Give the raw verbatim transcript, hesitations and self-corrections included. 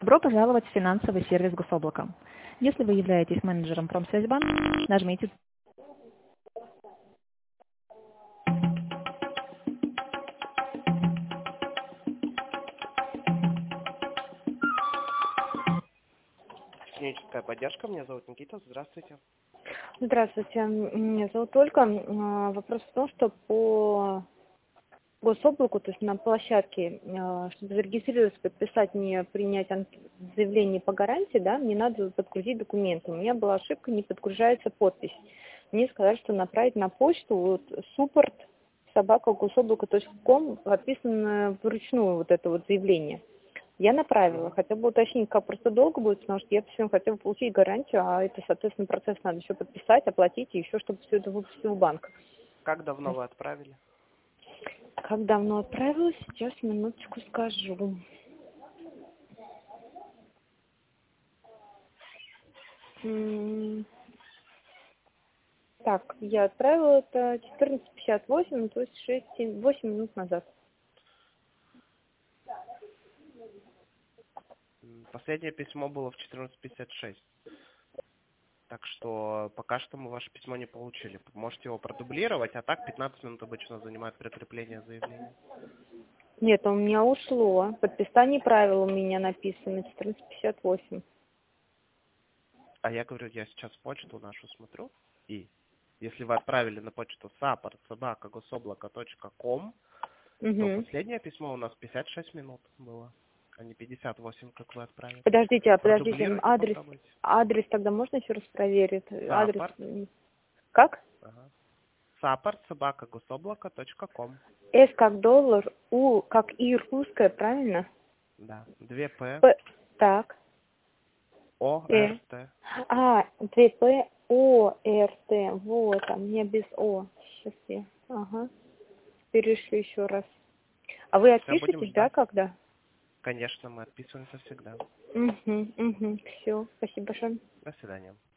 Добро пожаловать в финансовый сервис Гособлака. Если вы являетесь менеджером Промсвязьбанка, нажмите. Техническая поддержка. Меня зовут Никита. Здравствуйте. Здравствуйте, меня зовут Ольга. А, Вопрос в том, что по Гособлаку, то есть на площадке, а, чтобы зарегистрироваться, подписать мне, принять ан- заявление по гарантии, да, мне надо подгрузить документы. У меня была ошибка, не подгружается подпись. Мне сказали, что направить на почту вот support собака гособлака точка ком, подписано вручную вот это вот заявление. Я направила, Мгм. хотя бы уточнить, как просто долго будет, потому что я все хотела получить гарантию, а это, соответственно, процесс надо еще подписать, оплатить, и еще, чтобы все это выпустил в банк. Как давно вы отправили? Как давно отправилась, сейчас минуточку скажу. М, Так, я отправила это четырнадцать пятьдесят восемь, то есть шесть восемь минут назад. М, Последнее письмо было в четырнадцать пятьдесят шесть. Так что пока что мы ваше письмо не получили. Можете его продублировать, а так пятнадцать минут обычно занимает прикрепление заявления. Нет, у меня ушло. Подписание правил у меня написано четырнадцать пятьдесят восемь. А я говорю, я сейчас почту нашу смотрю. И если вы отправили на почту support собака гособлака точка ком, то Угу. последнее письмо у нас пятьдесят шесть минут было, а не пятьдесят восемь, как вы отправили. Подождите, а подождите, м, Продублируйте, адрес, попробуйте. адрес тогда можно еще раз проверить? Адрес, Support. м, как? Ага. support собака гособлака точка ком. С как доллар, У как И русская, правильно? Да. Две П, П, так, О, Э. Р, Т. А, две П, О, Р, Т, вот, а мне без О. Сейчас я, ага, перешлю еще раз. А вы Все, будем отпишетесь, да, ждать. когда? Конечно, мы отписываемся всегда. Угу, угу, все, спасибо большое. До свидания.